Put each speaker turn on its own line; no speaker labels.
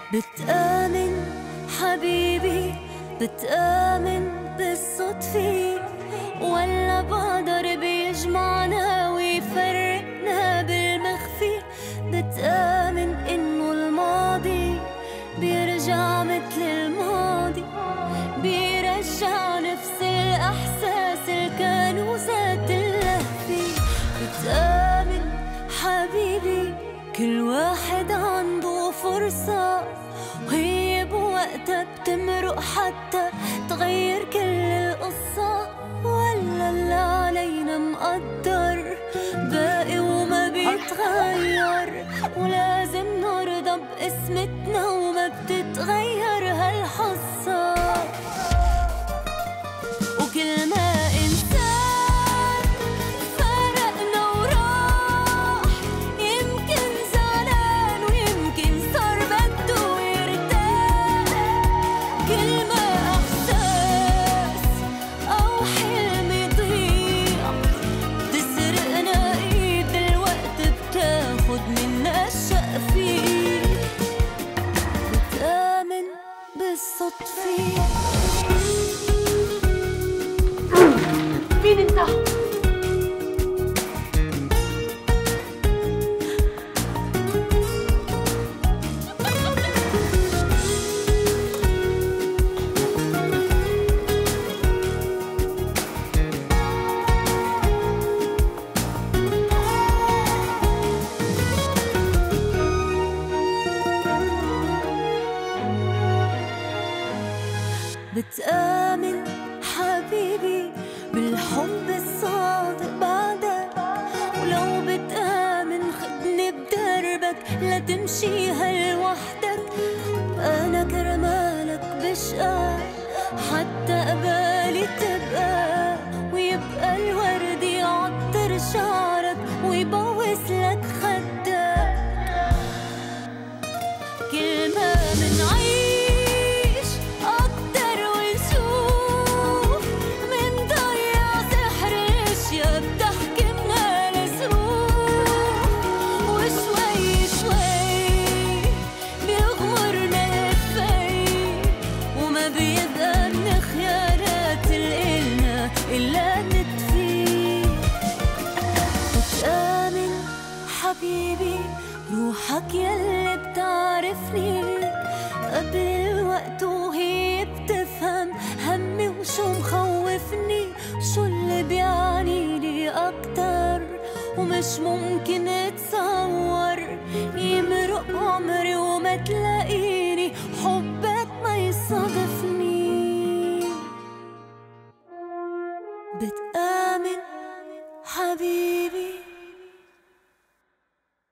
بتآمن حبيبي، بتآمن بالصدفة ولا بقدر بيجمعنا ويفرقنا بالمخفي؟ بتآمن إنه الماضي بيرجع مثل الماضي، بيرجع نفس الأحساس اللي كانوا ذات اللهفة. بتآمن حبيبي كل واحد عنده فرصة، وهي بوقتها بتمرق حتى تغير كل القصة، ولا اللي علينا مقدر باقي وما بيتغير، ولازم نرضى بقسمتنا وما بتتغير هالحصة. وكل ما إنسان فرقنا وراح، يمكن زعلان ويمكن صار بده يرتاح، كل ما إحساس أو حلم يضيع بتسرقنا إيد الوقت، بتاخد منا الشقفة. بتآمن بالصدفة. مين انت؟ بتآمن حبيبي بالحب الصادق بعدك، ولو بتآمن خدني بدربك لا تمشيها لوحدك. أنا كرمالك بشقى حتى قبالي تبقى، ويبقى الورد يعطر شعرك ويبوس لك خدك. كل ما منعيش أكتر ونشوف منضيع سحر الأشياء بتحكمنا لسروف، وشوي شوي بيغمرنا الفي، وما بيبقى من خيارات الإلنا إلا نتفي. بتآمن حبيبي روحك يلي بتعرفني قبل الوقت، وهي بتفهم همي وشو مخوفني، شو اللي بيعنيلي أكتر ومش ممكن